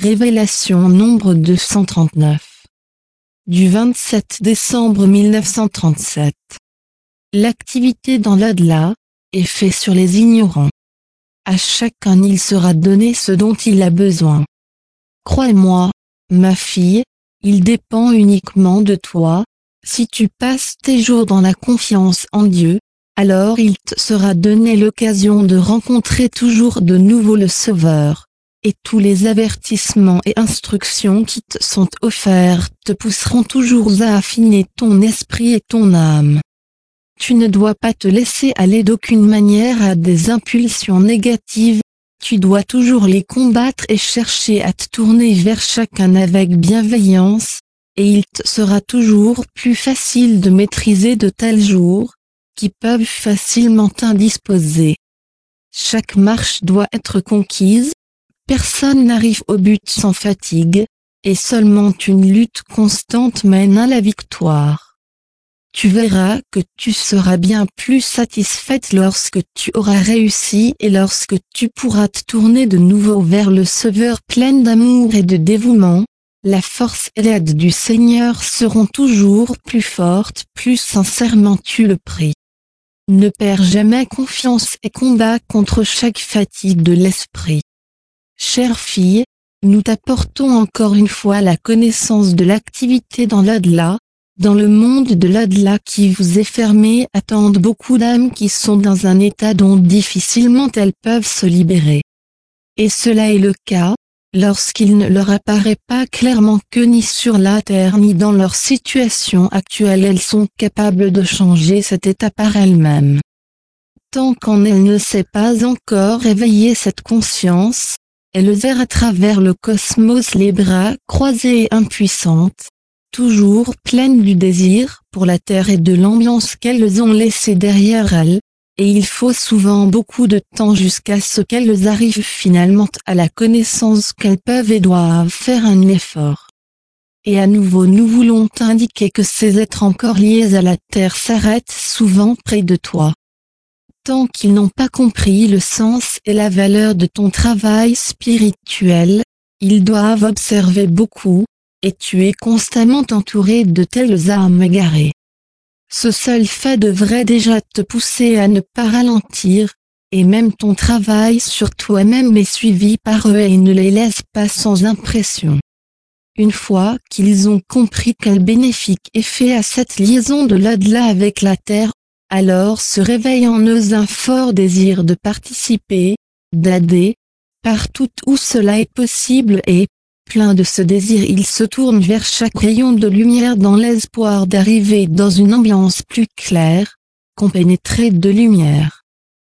Révélation nombre 239. Du 27 décembre 1937. L'activité dans l'au-delà est faite sur les ignorants. À chacun il sera donné ce dont il a besoin. Crois-moi, ma fille, il dépend uniquement de toi. Si tu passes tes jours dans la confiance en Dieu, alors il te sera donné l'occasion de rencontrer toujours de nouveau le Sauveur, et tous les avertissements et instructions qui te sont offerts te pousseront toujours à affiner ton esprit et ton âme. Tu ne dois pas te laisser aller d'aucune manière à des impulsions négatives, tu dois toujours les combattre et chercher à te tourner vers chacun avec bienveillance, et il te sera toujours plus facile de maîtriser de tels jours, qui peuvent facilement t'indisposer. Chaque marche doit être conquise, personne n'arrive au but sans fatigue, et seulement une lutte constante mène à la victoire. Tu verras que tu seras bien plus satisfaite lorsque tu auras réussi et lorsque tu pourras te tourner de nouveau vers le Sauveur plein d'amour et de dévouement. La force et l'aide du Seigneur seront toujours plus fortes plus sincèrement tu le pries. Ne perds jamais confiance et combat contre chaque fatigue de l'esprit. Chère fille, nous t'apportons encore une fois la connaissance de l'activité dans l'au-delà. Dans le monde de l'au-delà qui vous est fermé attendent beaucoup d'âmes qui sont dans un état dont difficilement elles peuvent se libérer. Et cela est le cas, lorsqu'il ne leur apparaît pas clairement que ni sur la terre ni dans leur situation actuelle elles sont capables de changer cet état par elles-mêmes. Tant qu'en elles ne s'est pas encore éveillée cette conscience, elles errent à travers le cosmos les bras croisés et impuissantes, toujours pleines du désir pour la terre et de l'ambiance qu'elles ont laissée derrière elles, et il faut souvent beaucoup de temps jusqu'à ce qu'elles arrivent finalement à la connaissance qu'elles peuvent et doivent faire un effort. Et à nouveau nous voulons t'indiquer que ces êtres encore liés à la terre s'arrêtent souvent près de toi. Tant qu'ils n'ont pas compris le sens et la valeur de ton travail spirituel, ils doivent observer beaucoup, et tu es constamment entouré de telles âmes égarées. Ce seul fait devrait déjà te pousser à ne pas ralentir, et même ton travail sur toi-même est suivi par eux et ne les laisse pas sans impression. Une fois qu'ils ont compris quel bénéfique effet a cette liaison de l'au-delà avec la terre, alors se réveille en eux un fort désir de participer, d'aider, partout où cela est possible et, plein de ce désir il se tourne vers chaque rayon de lumière dans l'espoir d'arriver dans une ambiance plus claire, compénétrée de lumière.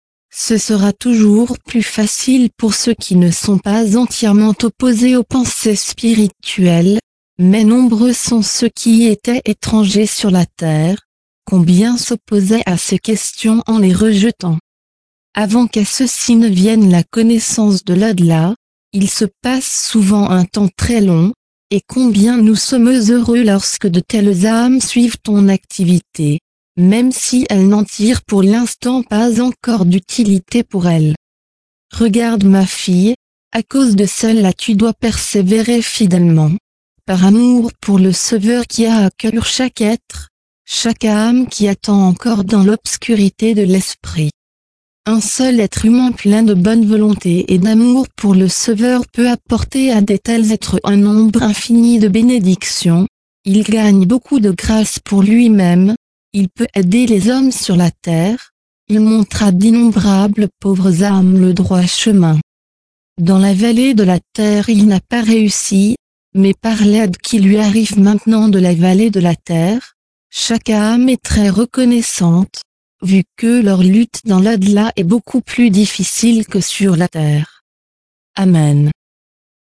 Ce sera toujours plus facile pour ceux qui ne sont pas entièrement opposés aux pensées spirituelles, mais nombreux sont ceux qui étaient étrangers sur la terre, combien s'opposaient à ces questions en les rejetant. Avant qu'à ceux-ci ne vienne la connaissance de l'au-delà, il se passe souvent un temps très long, et combien nous sommes heureux lorsque de telles âmes suivent ton activité, même si elles n'en tirent pour l'instant pas encore d'utilité pour elles. Regarde ma fille, à cause de cela tu dois persévérer fidèlement, par amour pour le Sauveur qui a à cœur chaque être, chaque âme qui attend encore dans l'obscurité de l'esprit. Un seul être humain plein de bonne volonté et d'amour pour le Sauveur peut apporter à de tels êtres un nombre infini de bénédictions, il gagne beaucoup de grâce pour lui-même, il peut aider les hommes sur la terre, il montre à d'innombrables pauvres âmes le droit chemin. Dans la vallée de la terre il n'a pas réussi, mais par l'aide qui lui arrive maintenant de la vallée de la terre, chaque âme est très reconnaissante, vu que leur lutte dans l'au-delà est beaucoup plus difficile que sur la terre. Amen.